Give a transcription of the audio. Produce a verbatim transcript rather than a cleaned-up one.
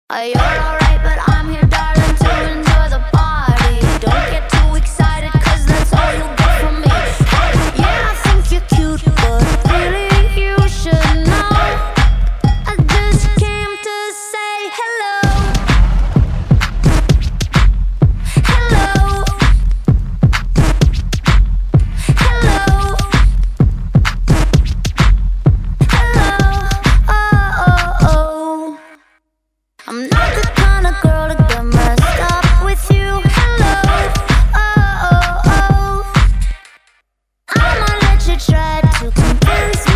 Uh, you're alright, but I'm here, darling, to enjoy the party. Don't get too excited, cause that's all you'll get from me. Yeah, I think you're cute, but really you should know I just came to say hello. Hello. Hello. Hello. Oh, oh, oh. I'm not the kind of girl to get messed up with you. Hello, oh, oh, oh. I'ma let you try to convince